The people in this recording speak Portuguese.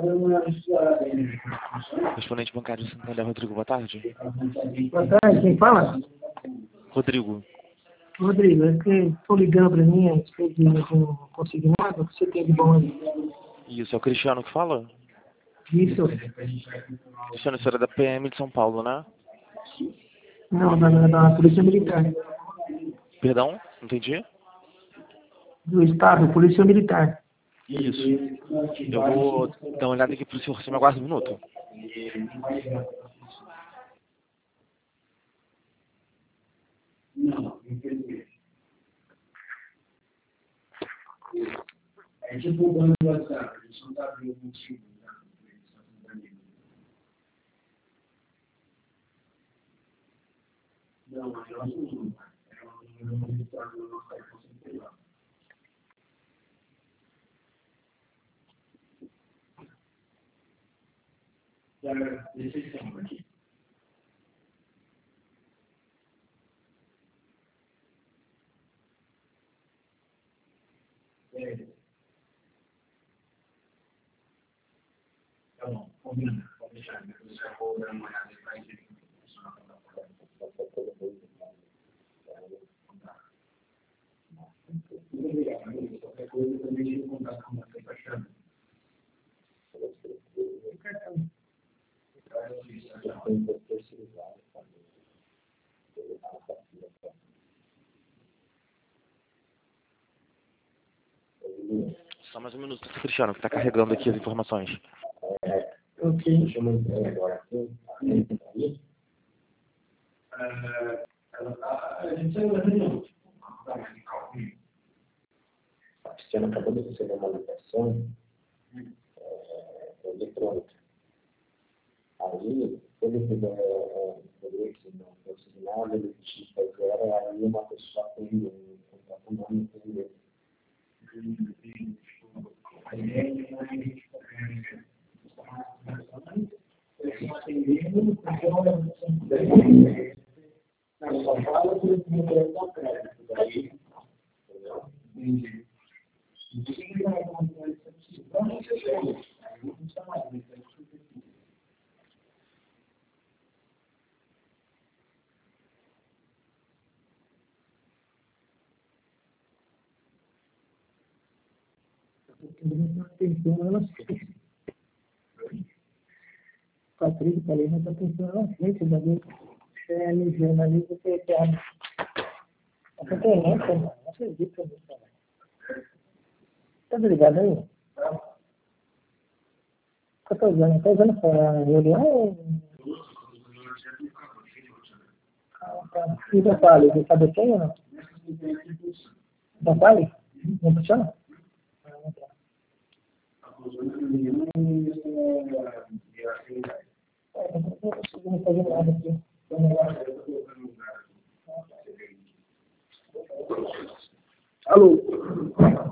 Correspondente bancário do Santander, Rodrigo, boa tarde. Boa tarde, quem fala? Rodrigo. Rodrigo, é que estou ligando para mim a respeito de um consignado que você tem de bom aí. Isso, é o Cristiano que fala? Isso? Cristiano, isso era da PM de São Paulo, né? Não, da Polícia Militar. Perdão? Não entendi? Do Estado, Polícia Militar. Isso. Eu vou dar uma olhada aqui pro senhor. Você me aguarda um minuto? Não, infelizmente. É tipo o banco do WhatsApp, a gente não está abrindo o motivo. Não, mas é um número. É um número do nosso cartão central. Deixa eu aqui. Tá bom, combina. Pode deixar. Depois eu vou dar uma olhada para a gente. Muito obrigado, amigo. Qualquer coisa também deixa eu contar com você para chama. O cartão. Só mais um minuto, Cristiano, que está carregando aqui as informações. Ok. Deixa eu entrar agora aqui. A gente saiu da reunião. A Cristiana acabou de receber uma ligação eletrônica. Aí, se ele tiver interesse no consignado, ele digita 0, aí uma pessoa tem um contato com o nome dele. A ideia é a gente atendendo na sua fala, por exemplo, da crédito. Daí, entendeu? Entendi. O que vai acontecer? Não sei se é isso. Aí não precisa mais, né? Atenção, ela Patrícia, falei, mas atenção, ela frente da minha CMG, na lista que é piada. Essa internet, mano, não acredito nisso, cara. Tá ligado aí? O que eu tô usando? Tô usando pra reunião ou... Tá. E o Vale, você sabe quem ou não? O Vale? Não funciona? Não, tá. Não fazer nada aqui. Alô?